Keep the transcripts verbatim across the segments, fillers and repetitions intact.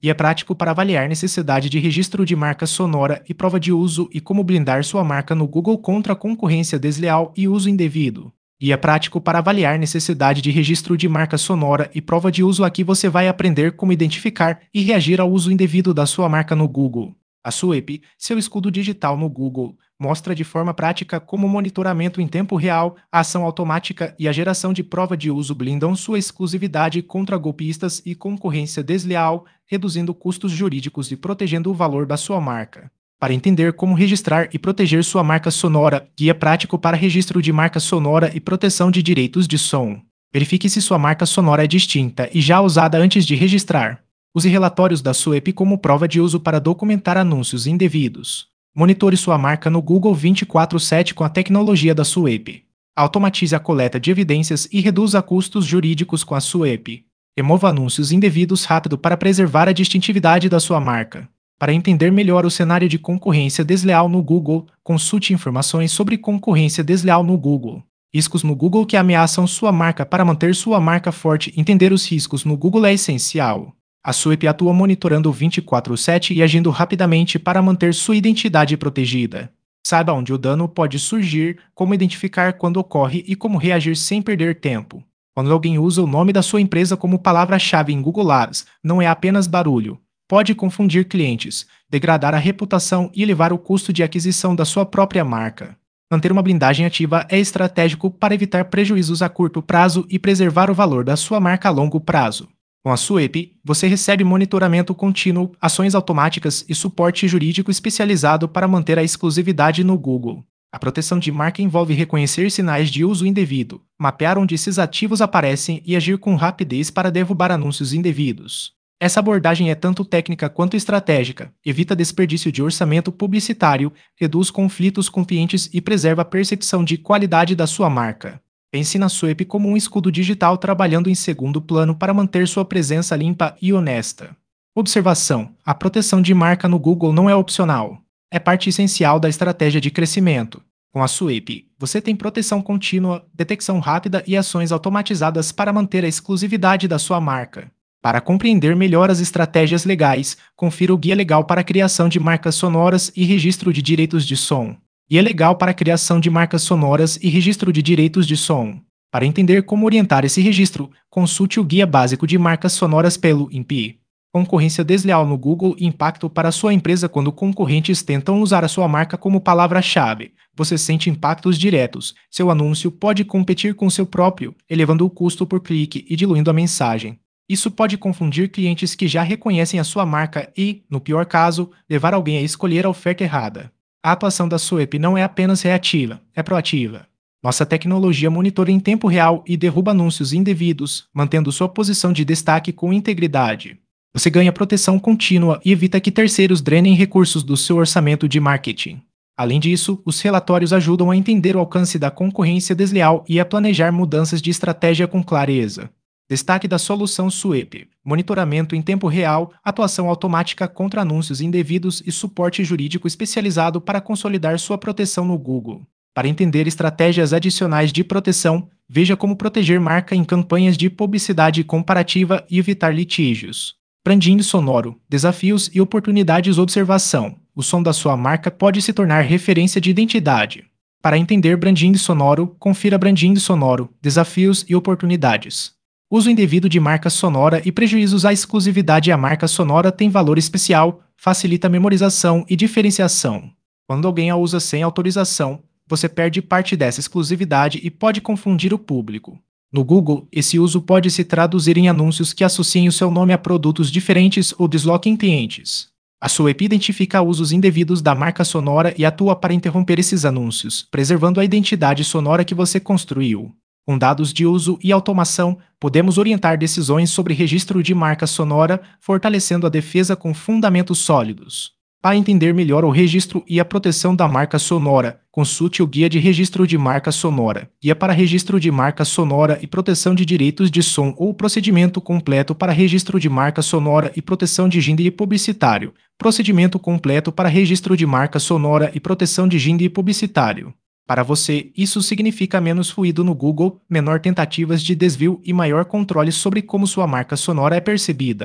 e é prático para avaliar necessidade de registro de marca sonora e prova de uso e como blindar sua marca no Google contra a concorrência desleal e uso indevido. E é prático para avaliar necessidade de registro de marca sonora e prova de uso. Aqui você vai aprender como identificar e reagir ao uso indevido da sua marca no Google. A SUEP, seu escudo digital no Google, mostra de forma prática como o monitoramento em tempo real, a ação automática e a geração de prova de uso blindam sua exclusividade contra golpistas e concorrência desleal, reduzindo custos jurídicos e protegendo o valor da sua marca. Para entender como registrar e proteger sua marca sonora, guia prático para registro de marca sonora e proteção de direitos de som. Verifique se sua marca sonora é distinta e já usada antes de registrar. Use relatórios da SUEP como prova de uso para documentar anúncios indevidos. Monitore sua marca no Google vinte e quatro sete com a tecnologia da SUEP. Automatize a coleta de evidências e reduza custos jurídicos com a SUEP. Remova anúncios indevidos rápido para preservar a distintividade da sua marca. Para entender melhor o cenário de concorrência desleal no Google, consulte informações sobre concorrência desleal no Google. Riscos no Google que ameaçam sua marca. Para manter sua marca forte, entender os riscos no Google é essencial. A SUEP atua monitorando vinte e quatro sete e agindo rapidamente para manter sua identidade protegida. Saiba onde o dano pode surgir, como identificar quando ocorre e como reagir sem perder tempo. Quando alguém usa o nome da sua empresa como palavra-chave em Google Ads, não é apenas barulho. Pode confundir clientes, degradar a reputação e elevar o custo de aquisição da sua própria marca. Manter uma blindagem ativa é estratégico para evitar prejuízos a curto prazo e preservar o valor da sua marca a longo prazo. Com a SUEP, você recebe monitoramento contínuo, ações automáticas e suporte jurídico especializado para manter a exclusividade no Google. A proteção de marca envolve reconhecer sinais de uso indevido, mapear onde esses ativos aparecem e agir com rapidez para derrubar anúncios indevidos. Essa abordagem é tanto técnica quanto estratégica, evita desperdício de orçamento publicitário, reduz conflitos com clientes e preserva a percepção de qualidade da sua marca. Pense na SUEP como um escudo digital trabalhando em segundo plano para manter sua presença limpa e honesta. Observação: a proteção de marca no Google não é opcional. É parte essencial da estratégia de crescimento. Com a SUEP, você tem proteção contínua, detecção rápida e ações automatizadas para manter a exclusividade da sua marca. Para compreender melhor as estratégias legais, confira o Guia Legal para a Criação de Marcas Sonoras e Registro de Direitos de Som. Guia Legal para a Criação de Marcas Sonoras e Registro de Direitos de Som. Para entender como orientar esse registro, consulte o Guia Básico de Marcas Sonoras pelo I N P I. Concorrência desleal no Google e impacto para sua empresa quando concorrentes tentam usar a sua marca como palavra-chave. Você sente impactos diretos. Seu anúncio pode competir com seu próprio, elevando o custo por clique e diluindo a mensagem. Isso pode confundir clientes que já reconhecem a sua marca e, no pior caso, levar alguém a escolher a oferta errada. A atuação da SUEP não é apenas reativa, é proativa. Nossa tecnologia monitora em tempo real e derruba anúncios indevidos, mantendo sua posição de destaque com integridade. Você ganha proteção contínua e evita que terceiros drenem recursos do seu orçamento de marketing. Além disso, os relatórios ajudam a entender o alcance da concorrência desleal e a planejar mudanças de estratégia com clareza. Destaque da solução SUEP: monitoramento em tempo real, atuação automática contra anúncios indevidos e suporte jurídico especializado para consolidar sua proteção no Google. Para entender estratégias adicionais de proteção, veja como proteger marca em campanhas de publicidade comparativa e evitar litígios. Branding sonoro, desafios e oportunidades. Observação: o som da sua marca pode se tornar referência de identidade. Para entender branding sonoro, confira branding sonoro, desafios e oportunidades. Uso indevido de marca sonora e prejuízos à exclusividade. A marca sonora tem valor especial, facilita a memorização e diferenciação. Quando alguém a usa sem autorização, você perde parte dessa exclusividade e pode confundir o público. No Google, esse uso pode se traduzir em anúncios que associem o seu nome a produtos diferentes ou desloquem clientes. A SUEP identifica usos indevidos da marca sonora e atua para interromper esses anúncios, preservando a identidade sonora que você construiu. Com dados de uso e automação, podemos orientar decisões sobre registro de marca sonora, fortalecendo a defesa com fundamentos sólidos. Para entender melhor o registro e a proteção da marca sonora, consulte o Guia de Registro de Marca Sonora, Guia para Registro de Marca Sonora e Proteção de Direitos de Som ou Procedimento Completo para Registro de Marca Sonora e Proteção de Ginde Publicitário, Procedimento Completo para Registro de Marca Sonora e Proteção de Ginde Publicitário. Para você, isso significa menos ruído no Google, menor tentativas de desvio e maior controle sobre como sua marca sonora é percebida.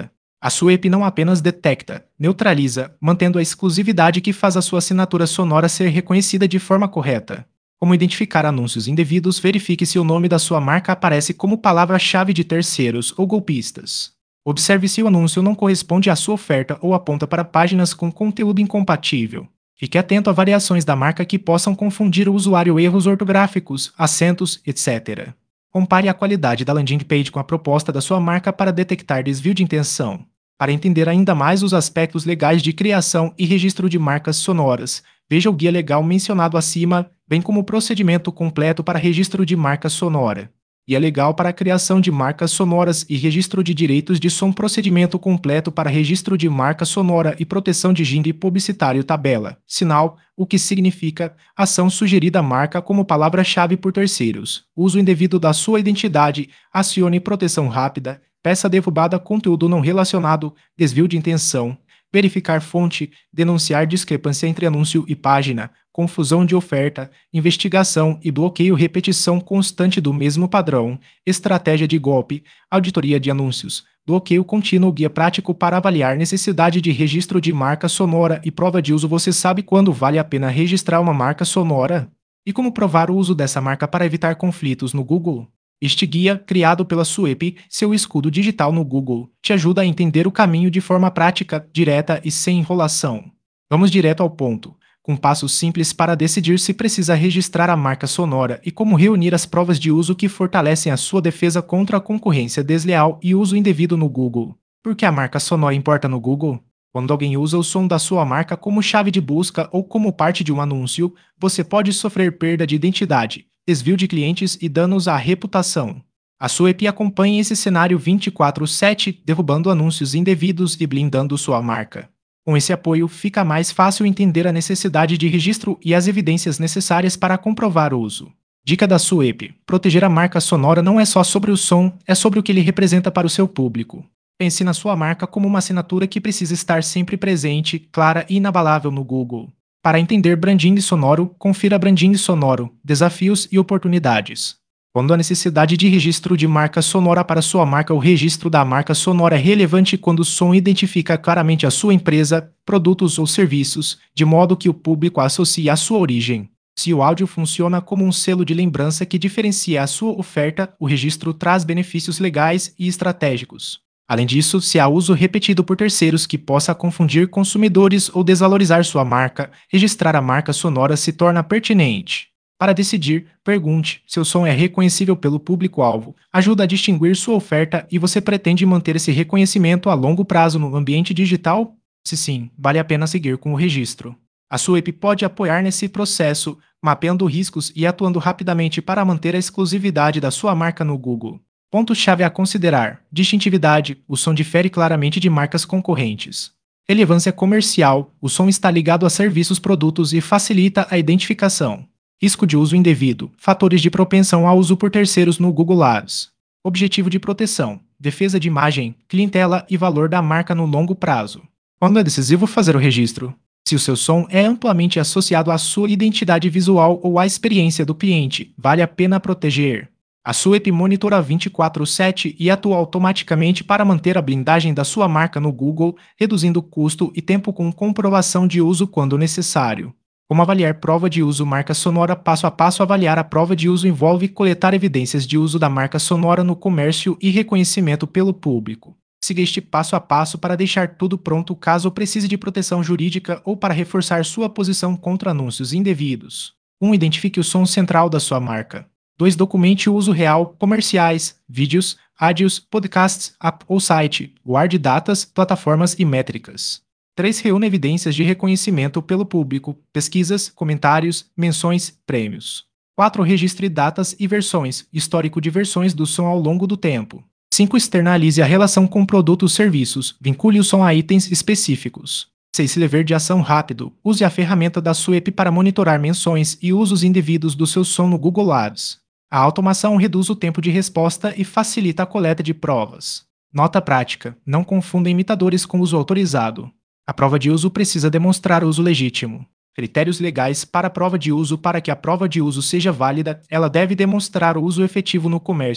A sua app não apenas detecta, neutraliza, mantendo a exclusividade que faz a sua assinatura sonora ser reconhecida de forma correta. Como identificar anúncios indevidos, verifique se o nome da sua marca aparece como palavra-chave de terceiros ou golpistas. Observe se o anúncio não corresponde à sua oferta ou aponta para páginas com conteúdo incompatível. Fique atento a variações da marca que possam confundir o usuário, erros ortográficos, acentos, etcétera. Compare a qualidade da landing page com a proposta da sua marca para detectar desvio de intenção. Para entender ainda mais os aspectos legais de criação e registro de marcas sonoras, veja o guia legal mencionado acima, bem como o procedimento completo para registro de marca sonora. Guia legal para a criação de marcas sonoras e registro de direitos de som, procedimento completo para registro de marca sonora e proteção de jingle publicitário, tabela, sinal, o que significa ação sugerida marca como palavra-chave por terceiros, uso indevido da sua identidade, acione proteção rápida, peça derrubada, conteúdo não relacionado, desvio de intenção, verificar fonte, denunciar discrepância entre anúncio e página, confusão de oferta, investigação e bloqueio, repetição constante do mesmo padrão, estratégia de golpe, auditoria de anúncios, bloqueio contínuo, guia prático para avaliar necessidade de registro de marca sonora e prova de uso. Você sabe quando vale a pena registrar uma marca sonora? E como provar o uso dessa marca para evitar conflitos no Google? Este guia, criado pela Suep, seu escudo digital no Google, te ajuda a entender o caminho de forma prática, direta e sem enrolação. Vamos direto ao ponto, com passos simples para decidir se precisa registrar a marca sonora e como reunir as provas de uso que fortalecem a sua defesa contra a concorrência desleal e uso indevido no Google. Por que a marca sonora importa no Google? Quando alguém usa o som da sua marca como chave de busca ou como parte de um anúncio, você pode sofrer perda de identidade, desvio de clientes e danos à reputação. A Suep acompanha esse cenário vinte e quatro sete, derrubando anúncios indevidos e blindando sua marca. Com esse apoio, fica mais fácil entender a necessidade de registro e as evidências necessárias para comprovar o uso. Dica da Suep: proteger a marca sonora não é só sobre o som, é sobre o que ele representa para o seu público. Pense na sua marca como uma assinatura que precisa estar sempre presente, clara e inabalável no Google. Para entender branding sonoro, confira Branding Sonoro, Desafios e Oportunidades. Quando a necessidade de registro de marca sonora para sua marca, o registro da marca sonora é relevante quando o som identifica claramente a sua empresa, produtos ou serviços, de modo que o público a associe à sua origem. Se o áudio funciona como um selo de lembrança que diferencia a sua oferta, o registro traz benefícios legais e estratégicos. Além disso, se há uso repetido por terceiros que possa confundir consumidores ou desvalorizar sua marca, registrar a marca sonora se torna pertinente. Para decidir, pergunte: seu som é reconhecível pelo público-alvo? Ajuda a distinguir sua oferta e você pretende manter esse reconhecimento a longo prazo no ambiente digital? Se sim, vale a pena seguir com o registro. A Suep pode apoiar nesse processo, mapeando riscos e atuando rapidamente para manter a exclusividade da sua marca no Google. Pontos-chave a considerar: distintividade, o som difere claramente de marcas concorrentes. Relevância comercial, o som está ligado a serviços, produtos e facilita a identificação. Risco de uso indevido, fatores de propensão ao uso por terceiros no Google Ads. Objetivo de proteção, defesa de imagem, clientela e valor da marca no longo prazo. Quando é decisivo fazer o registro? Se o seu som é amplamente associado à sua identidade visual ou à experiência do cliente, vale a pena proteger. A Suep monitora vinte e quatro sete e atua automaticamente para manter a blindagem da sua marca no Google, reduzindo custo e tempo com comprovação de uso quando necessário. Como avaliar prova de uso marca sonora? Passo a passo. Avaliar a prova de uso envolve coletar evidências de uso da marca sonora no comércio e reconhecimento pelo público. Siga este passo a passo para deixar tudo pronto caso precise de proteção jurídica ou para reforçar sua posição contra anúncios indevidos. um Identifique o som central da sua marca. dois Documente o uso real, comerciais, vídeos, áudios, podcasts, app ou site. Guarde datas, plataformas e métricas. três Reúna evidências de reconhecimento pelo público, pesquisas, comentários, menções, prêmios. quatro Registre datas e versões, histórico de versões do som ao longo do tempo. cinco Externalize a relação com produtos e serviços, vincule o som a itens específicos. seis Lever de ação rápido, use a ferramenta da Suep para monitorar menções e usos indevidos do seu som no Google Ads. A automação reduz o tempo de resposta e facilita a coleta de provas. Nota prática: não confunda imitadores com uso autorizado. A prova de uso precisa demonstrar uso legítimo. Critérios legais para a prova de uso: para que a prova de uso seja válida, ela deve demonstrar o uso efetivo no comércio,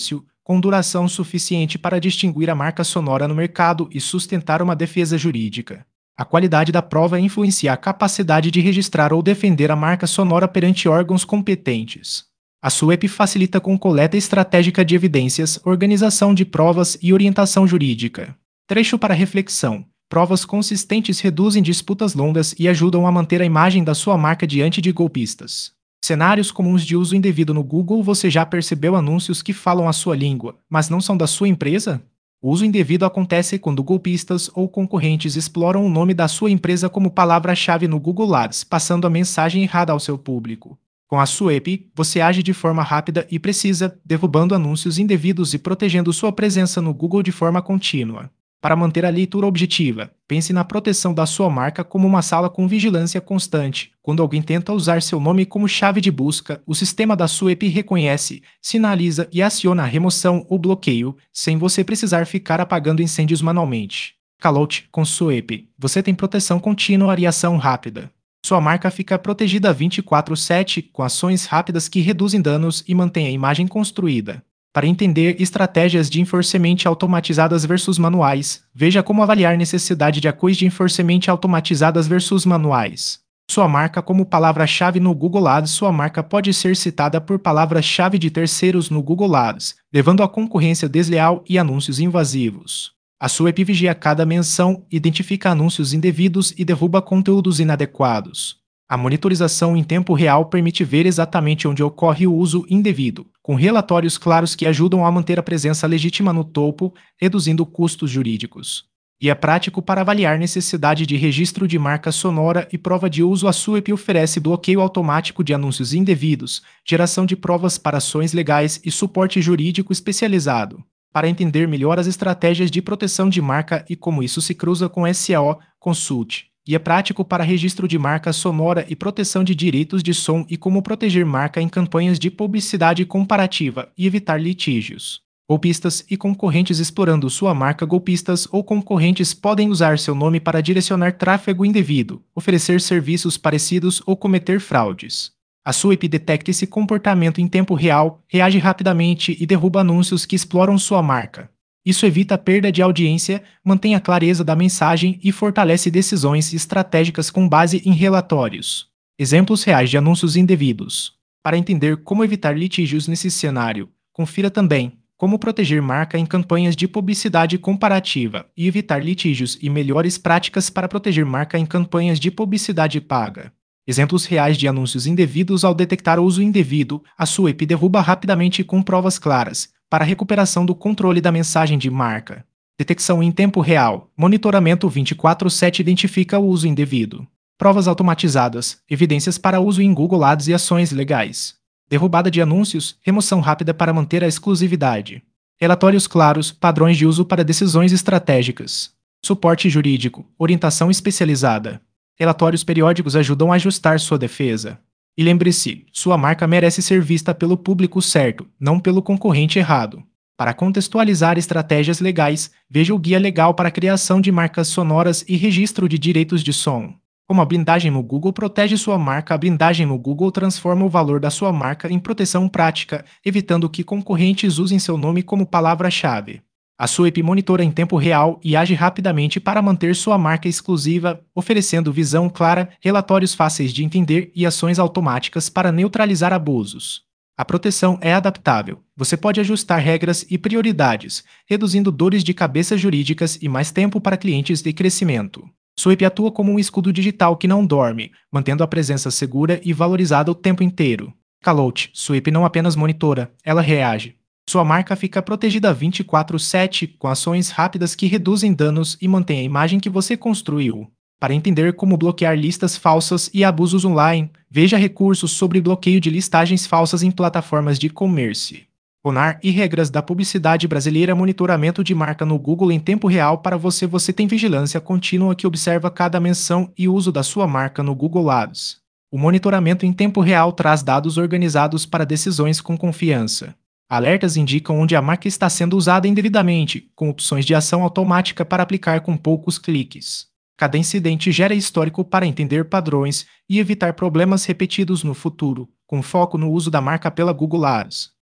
com duração suficiente para distinguir a marca sonora no mercado e sustentar uma defesa jurídica. A qualidade da prova influencia a capacidade de registrar ou defender a marca sonora perante órgãos competentes. A SUEP facilita com coleta estratégica de evidências, organização de provas e orientação jurídica. Trecho para reflexão. Provas consistentes reduzem disputas longas e ajudam a manter a imagem da sua marca diante de golpistas. Cenários comuns de uso indevido no Google. Você já percebeu anúncios que falam a sua língua, mas não são da sua empresa? O uso indevido acontece quando golpistas ou concorrentes exploram o nome da sua empresa como palavra-chave no Google Ads, passando a mensagem errada ao seu público. Com a SUEP, você age de forma rápida e precisa, derrubando anúncios indevidos e protegendo sua presença no Google de forma contínua. Para manter a leitura objetiva, pense na proteção da sua marca como uma sala com vigilância constante. Quando alguém tenta usar seu nome como chave de busca, o sistema da SUEP reconhece, sinaliza e aciona a remoção ou bloqueio, sem você precisar ficar apagando incêndios manualmente. Calout com SUEP. Você tem proteção contínua e ação rápida. Sua marca fica protegida vinte e quatro por sete com ações rápidas que reduzem danos e mantêm a imagem construída. Para entender estratégias de enforcement automatizadas versus manuais, veja como avaliar necessidade de ações de enforcement automatizadas versus manuais. Sua marca como palavra-chave no Google Ads. Sua marca pode ser citada por palavras-chave de terceiros no Google Ads, levando a concorrência desleal e anúncios invasivos. A SUEP vigia cada menção, identifica anúncios indevidos e derruba conteúdos inadequados. A monitorização em tempo real permite ver exatamente onde ocorre o uso indevido, com relatórios claros que ajudam a manter a presença legítima no topo, reduzindo custos jurídicos. E é prático para avaliar necessidade de registro de marca sonora e prova de uso. A SUEP oferece bloqueio automático de anúncios indevidos, geração de provas para ações legais e suporte jurídico especializado. Para entender melhor as estratégias de proteção de marca e como isso se cruza com S E O, consulte. E é prático para registro de marca sonora e proteção de direitos de som e como proteger marca em campanhas de publicidade comparativa e evitar litígios. Golpistas e concorrentes explorando sua marca. Golpistas ou concorrentes podem usar seu nome para direcionar tráfego indevido, oferecer serviços parecidos ou cometer fraudes. A SUEP detecta esse comportamento em tempo real, reage rapidamente e derruba anúncios que exploram sua marca. Isso evita a perda de audiência, mantém a clareza da mensagem e fortalece decisões estratégicas com base em relatórios. Exemplos reais de anúncios indevidos. Para entender como evitar litígios nesse cenário, confira também como proteger marca em campanhas de publicidade comparativa e evitar litígios e melhores práticas para proteger marca em campanhas de publicidade paga. Exemplos reais de anúncios indevidos. Ao detectar o uso indevido, a SUEP derruba rapidamente com provas claras, para a recuperação do controle da mensagem de marca. Detecção em tempo real. Monitoramento vinte e quatro por sete identifica o uso indevido. Provas automatizadas. Evidências para uso em Google Ads e ações legais. Derrubada de anúncios. Remoção rápida para manter a exclusividade. Relatórios claros. Padrões de uso para decisões estratégicas. Suporte jurídico. Orientação especializada. Relatórios periódicos ajudam a ajustar sua defesa. E lembre-se, sua marca merece ser vista pelo público certo, não pelo concorrente errado. Para contextualizar estratégias legais, veja o Guia Legal para a Criação de Marcas Sonoras e Registro de Direitos de Som. Como a blindagem no Google protege sua marca. A blindagem no Google transforma o valor da sua marca em proteção prática, evitando que concorrentes usem seu nome como palavra-chave. A SUEP monitora em tempo real e age rapidamente para manter sua marca exclusiva, oferecendo visão clara, relatórios fáceis de entender e ações automáticas para neutralizar abusos. A proteção é adaptável. Você pode ajustar regras e prioridades, reduzindo dores de cabeça jurídicas e mais tempo para clientes de crescimento. SUEP atua como um escudo digital que não dorme, mantendo a presença segura e valorizada o tempo inteiro. Calout. SUEP não apenas monitora, ela reage. Sua marca fica protegida vinte e quatro por sete com ações rápidas que reduzem danos e mantêm a imagem que você construiu. Para entender como bloquear listas falsas e abusos online, veja recursos sobre bloqueio de listagens falsas em plataformas de e-commerce. O N A R e regras da publicidade brasileira. Monitoramento de marca no Google em tempo real para você. Você tem vigilância contínua que observa cada menção e uso da sua marca no Google Ads. O monitoramento em tempo real traz dados organizados para decisões com confiança. Alertas indicam onde a marca está sendo usada indevidamente, com opções de ação automática para aplicar com poucos cliques. Cada incidente gera histórico para entender padrões e evitar problemas repetidos no futuro, com foco no uso da marca pela Google Ads.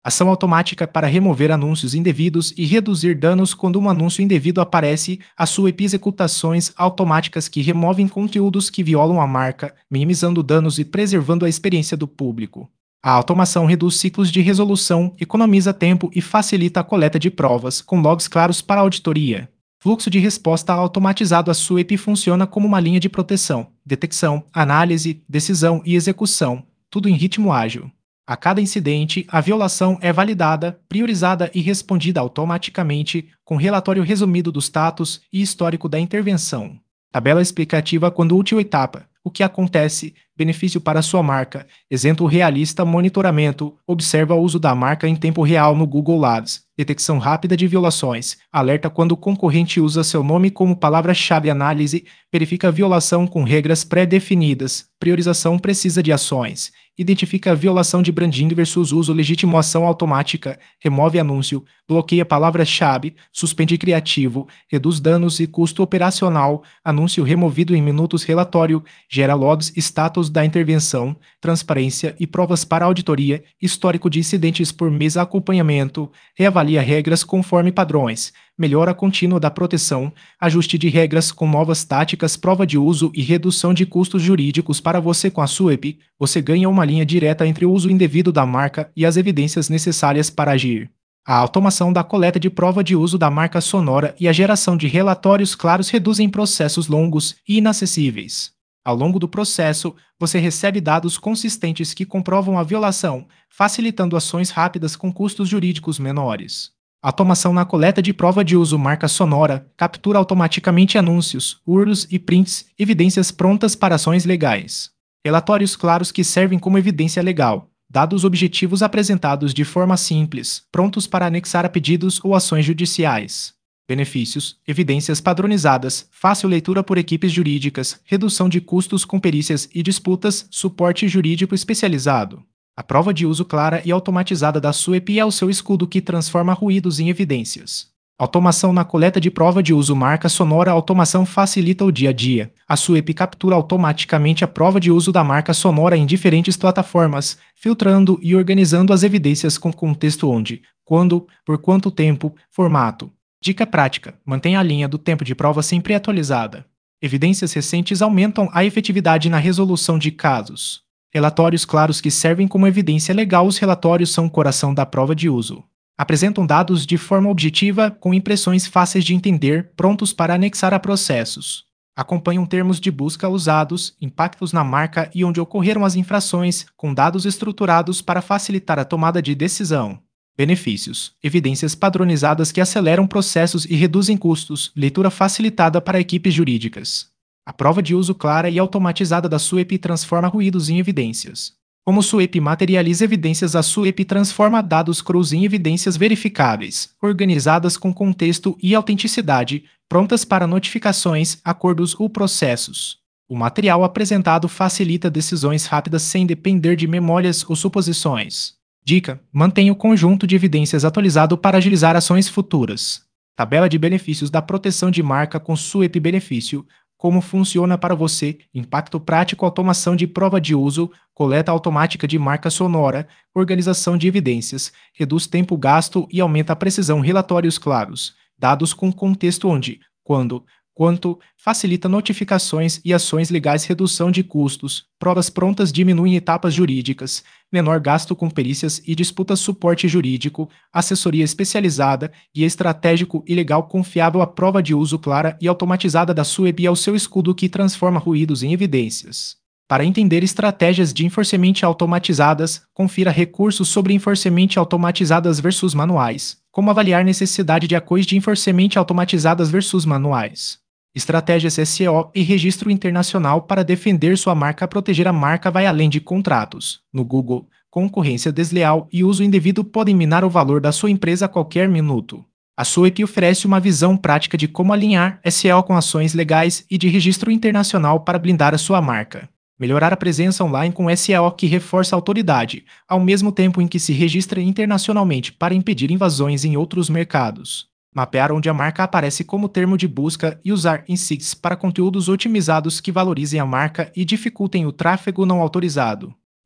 Ação automática para remover anúncios indevidos e reduzir danos quando um anúncio indevido aparece. A SUEP executações automáticas que removem conteúdos que violam a marca, minimizando danos e preservando a experiência do público. A automação reduz ciclos de resolução, economiza tempo e facilita a coleta de provas, com logs claros para a auditoria. Fluxo de resposta automatizado. A SUEP funciona como uma linha de proteção, detecção, análise, decisão e execução, tudo em ritmo ágil. A cada incidente, a violação é validada, priorizada e respondida automaticamente, com relatório resumido do status e histórico da intervenção. Tabela explicativa quando útil etapa. O que acontece? Benefício para sua marca. Exemplo realista. Monitoramento. Observa o uso da marca em tempo real no Google Ads. Detecção rápida de violações. Alerta quando o concorrente usa seu nome como palavra-chave. Análise. Verifica a violação com regras pré-definidas. Priorização precisa de ações. Identifica a violação de branding versus uso legítimo. Ação automática. Remove anúncio. Bloqueia palavra-chave. Suspende criativo. Reduz danos e custo operacional. Anúncio removido em minutos. Relatório. Gera logs, status da intervenção, transparência e provas para auditoria, histórico de incidentes por mês, acompanhamento, reavalia regras conforme padrões, melhora contínua da proteção, ajuste de regras com novas táticas, prova de uso e redução de custos jurídicos. Para você com a SUEP, você ganha uma linha direta entre o uso indevido da marca e as evidências necessárias para agir. A automação da coleta de prova de uso da marca Sonora e a geração de relatórios claros reduzem processos longos e inacessíveis. Ao longo do processo, você recebe dados consistentes que comprovam a violação, facilitando ações rápidas com custos jurídicos menores. Automação na coleta de prova de uso. Marca Sonora captura automaticamente anúncios, U R Ls e prints, evidências prontas para ações legais. Relatórios claros que servem como evidência legal. Dados objetivos apresentados de forma simples, prontos para anexar a pedidos ou ações judiciais. Benefícios: evidências padronizadas, fácil leitura por equipes jurídicas, redução de custos com perícias e disputas, suporte jurídico especializado. A prova de uso clara e automatizada da SUEP é o seu escudo que transforma ruídos em evidências. Automação na coleta de prova de uso. Marca Sonora. A automação facilita o dia a dia. A SUEP captura automaticamente a prova de uso da marca Sonora em diferentes plataformas, filtrando e organizando as evidências com contexto onde, quando, por quanto tempo, formato. Dica prática: mantenha a linha do tempo de prova sempre atualizada. Evidências recentes aumentam a efetividade na resolução de casos. Relatórios claros que servem como evidência legal. Os relatórios são o coração da prova de uso. Apresentam dados de forma objetiva, com impressões fáceis de entender, prontos para anexar a processos. Acompanham termos de busca usados, impactos na marca e onde ocorreram as infrações, com dados estruturados para facilitar a tomada de decisão. Benefícios: evidências padronizadas que aceleram processos e reduzem custos, leitura facilitada para equipes jurídicas. A prova de uso clara e automatizada da SUEP transforma ruídos em evidências. Como SUEP materializa evidências? A SUEP transforma dados crus em evidências verificáveis, organizadas com contexto e autenticidade, prontas para notificações, acordos ou processos. O material apresentado facilita decisões rápidas sem depender de memórias ou suposições. Dica: mantenha o conjunto de evidências atualizado para agilizar ações futuras. Tabela de benefícios da proteção de marca com SUEP. Benefício: como funciona para você? Impacto prático: automação de prova de uso, coleta automática de marca Sonora, organização de evidências, reduz tempo gasto e aumenta a precisão. Relatórios claros, dados com contexto onde, quando, quanto, facilita notificações e ações legais. Redução de custos, provas prontas diminuem etapas jurídicas, menor gasto com perícias e disputas. Suporte jurídico, assessoria especializada e estratégico e legal confiável. A prova de uso clara e automatizada da SUEP é o seu escudo que transforma ruídos em evidências. Para entender estratégias de enforcement automatizadas, confira recursos sobre enforcement automatizadas versus manuais. Como avaliar necessidade de ACOIs de enforcement automatizadas versus manuais. Estratégias S E O e registro internacional para defender sua marca. Proteger a marca vai além de contratos. No Google, concorrência desleal e uso indevido podem minar o valor da sua empresa a qualquer minuto. A SUEP oferece uma visão prática de como alinhar S E O com ações legais e de registro internacional para blindar a sua marca. Melhorar a presença online com S E O que reforça a autoridade, ao mesmo tempo em que se registra internacionalmente para impedir invasões em outros mercados. Mapear onde a marca aparece como termo de busca e usar insights para conteúdos otimizados que valorizem a marca e dificultem o tráfego não autorizado.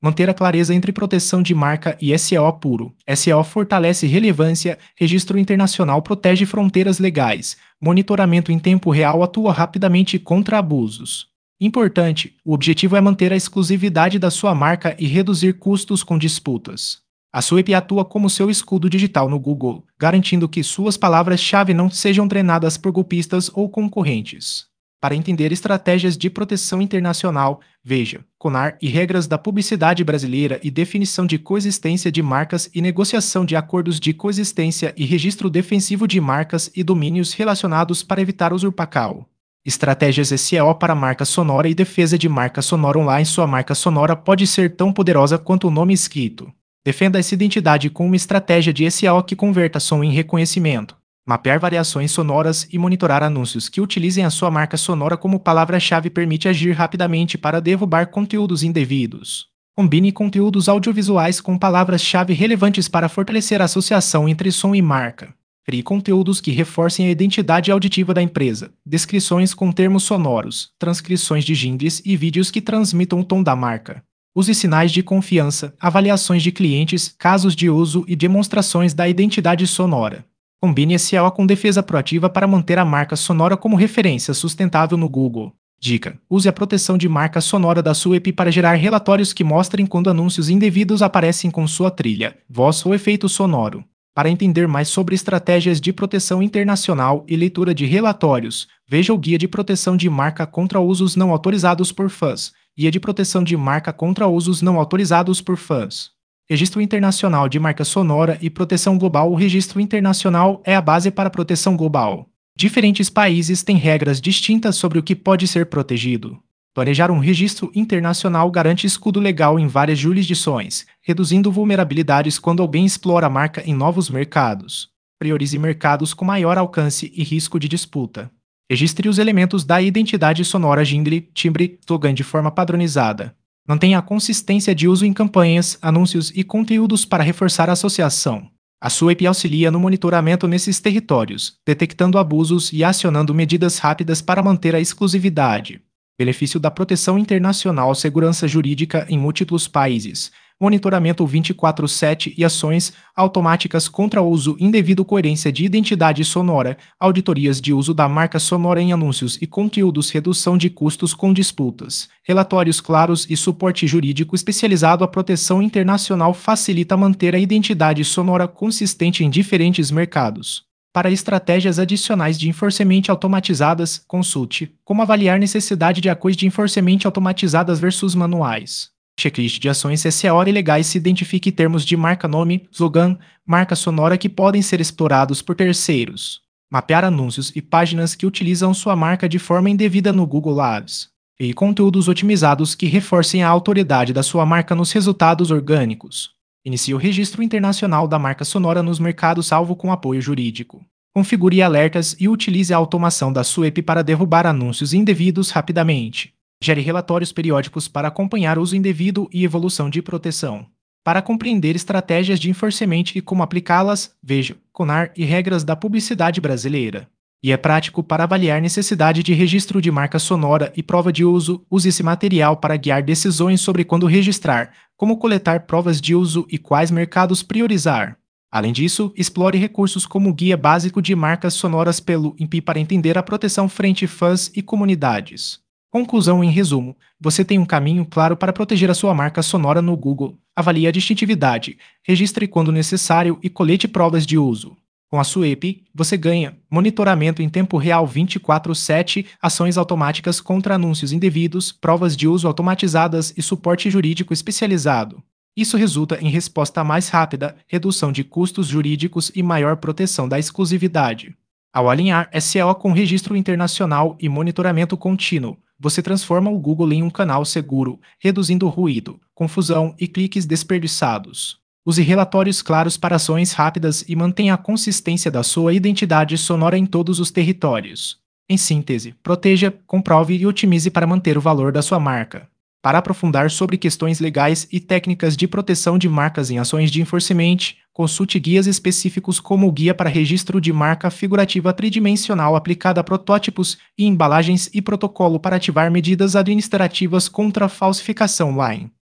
Manter a clareza entre proteção de marca e S E O puro. S E O fortalece relevância, registro internacional protege fronteiras legais, monitoramento em tempo real atua rapidamente contra abusos. Importante, o objetivo é manter a exclusividade da sua marca e reduzir custos com disputas. A Suep atua como seu escudo digital no Google, garantindo que suas palavras-chave não sejam drenadas por golpistas ou concorrentes. Para entender estratégias de proteção internacional, veja CONAR e regras da publicidade brasileira e definição de coexistência de marcas e negociação de acordos de coexistência e registro defensivo de marcas e domínios relacionados para evitar usurpação. Estratégias S E O para marca sonora e defesa de marca sonora online. Sua marca sonora pode ser tão poderosa quanto o nome escrito. Defenda essa identidade com uma estratégia de S E O que converta som em reconhecimento. Mapear variações sonoras e monitorar anúncios que utilizem a sua marca sonora como palavra-chave permite agir rapidamente para derrubar conteúdos indevidos. Combine conteúdos audiovisuais com palavras-chave relevantes para fortalecer a associação entre som e marca. Crie conteúdos que reforcem a identidade auditiva da empresa, descrições com termos sonoros, transcrições de jingles e vídeos que transmitam o tom da marca. Use sinais de confiança, avaliações de clientes, casos de uso e demonstrações da identidade sonora. Combine S E O com defesa proativa para manter a marca sonora como referência sustentável no Google. Dica: use a proteção de marca sonora da Suep para gerar relatórios que mostrem quando anúncios indevidos aparecem com sua trilha, voz ou efeito sonoro. Para entender mais sobre estratégias de proteção internacional e leitura de relatórios, veja o Guia de Proteção de Marca contra Usos Não Autorizados por Fãs, Guia de Proteção de Marca contra Usos Não Autorizados por Fãs. Registro Internacional de Marca Sonora e Proteção Global. O registro internacional é a base para a proteção global. Diferentes países têm regras distintas sobre o que pode ser protegido. Planejar um registro internacional garante escudo legal em várias jurisdições, reduzindo vulnerabilidades quando alguém explora a marca em novos mercados. Priorize mercados com maior alcance e risco de disputa. Registre os elementos da identidade sonora, jingle, timbre, slogan de forma padronizada. Mantenha a consistência de uso em campanhas, anúncios e conteúdos para reforçar a associação. A Suep auxilia no monitoramento nesses territórios, detectando abusos e acionando medidas rápidas para manter a exclusividade. Benefício da proteção internacional, segurança jurídica em múltiplos países, monitoramento vinte e quatro sete e ações automáticas contra o uso indevido, coerência de identidade sonora, auditorias de uso da marca sonora em anúncios e conteúdos, redução de custos com disputas, relatórios claros e suporte jurídico especializado. A proteção internacional facilita manter a identidade sonora consistente em diferentes mercados. Para estratégias adicionais de enforcement automatizadas, consulte como avaliar necessidade de ações de enforcement automatizadas versus manuais. Checklist de ações S E O legais. Se identifique termos de marca, nome, slogan, marca sonora que podem ser explorados por terceiros. Mapear anúncios e páginas que utilizam sua marca de forma indevida no Google Ads. E conteúdos otimizados que reforcem a autoridade da sua marca nos resultados orgânicos. Inicie o registro internacional da marca sonora nos mercados alvo com apoio jurídico. Configure alertas e utilize a automação da Suep para derrubar anúncios indevidos rapidamente. Gere relatórios periódicos para acompanhar uso indevido e evolução de proteção. Para compreender estratégias de enforcement e como aplicá-las, veja CONAR e regras da publicidade brasileira. E é prático para avaliar necessidade de registro de marca sonora e prova de uso. Use esse material para guiar decisões sobre quando registrar, como coletar provas de uso e quais mercados priorizar. Além disso, explore recursos como o Guia Básico de Marcas Sonoras pelo I N P I para entender a proteção frente fãs e comunidades. Conclusão: em resumo, você tem um caminho claro para proteger a sua marca sonora no Google. Avalie a distintividade, registre quando necessário e colete provas de uso. Com a Suep, você ganha monitoramento em tempo real vinte e quatro sete, ações automáticas contra anúncios indevidos, provas de uso automatizadas e suporte jurídico especializado. Isso resulta em resposta mais rápida, redução de custos jurídicos e maior proteção da exclusividade. Ao alinhar S E O com registro internacional e monitoramento contínuo, você transforma o Google em um canal seguro, reduzindo ruído, confusão e cliques desperdiçados. Use relatórios claros para ações rápidas e mantenha a consistência da sua identidade sonora em todos os territórios. Em síntese, proteja, comprove e otimize para manter o valor da sua marca. Para aprofundar sobre questões legais e técnicas de proteção de marcas em ações de enforcement, consulte guias específicos como o Guia para Registro de Marca Figurativa Tridimensional aplicada a protótipos e embalagens e protocolo para ativar medidas administrativas contra falsificação online.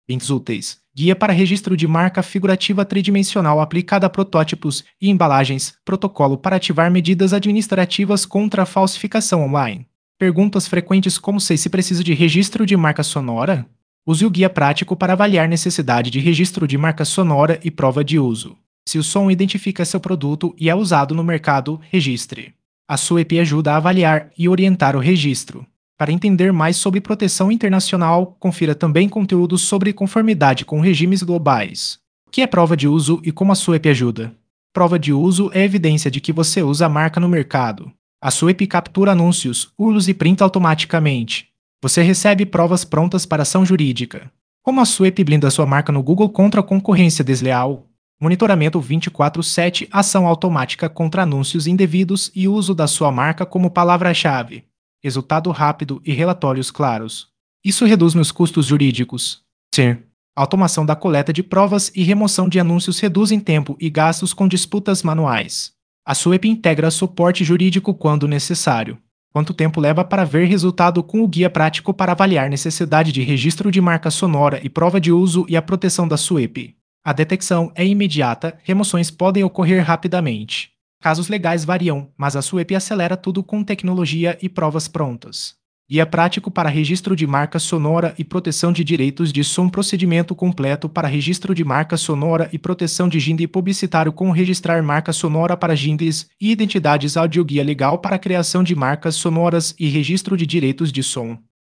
Bens úteis. Guia para registro de marca figurativa tridimensional aplicada a protótipos e embalagens. Protocolo para ativar medidas administrativas contra a falsificação online. Perguntas frequentes como sei se preciso de registro de marca sonora? Use o guia prático para avaliar necessidade de registro de marca sonora e prova de uso. Se o som identifica seu produto e é usado no mercado, registre. A SUEP ajuda a avaliar e orientar o registro. Para entender mais sobre proteção internacional, confira também conteúdos sobre conformidade com regimes globais. O que é prova de uso e como a SUEP ajuda? Prova de uso é evidência de que você usa a marca no mercado. A SUEP captura anúncios, U R Ls e printa automaticamente. Você recebe provas prontas para ação jurídica. Como a SUEP blinda sua marca no Google contra a concorrência desleal? Monitoramento vinte e quatro sete, ação automática contra anúncios indevidos e uso da sua marca como palavra-chave. Resultado rápido e relatórios claros. Isso reduz meus custos jurídicos. Sim. Automação da coleta de provas e remoção de anúncios reduzem tempo e gastos com disputas manuais. A SUEP integra suporte jurídico quando necessário. Quanto tempo leva para ver resultado com o guia prático para avaliar necessidade de registro de marca sonora e prova de uso e a proteção da SUEP? A detecção é imediata, remoções podem ocorrer rapidamente. Casos legais variam, mas a SUEP acelera tudo com tecnologia e provas prontas. Guia prático para registro de marca sonora e proteção de direitos de som. Procedimento completo para registro de marca sonora e proteção de ginde publicitário com registrar marca sonora para gindes e identidades. Audioguia legal para criação de marcas sonoras e registro de direitos de som.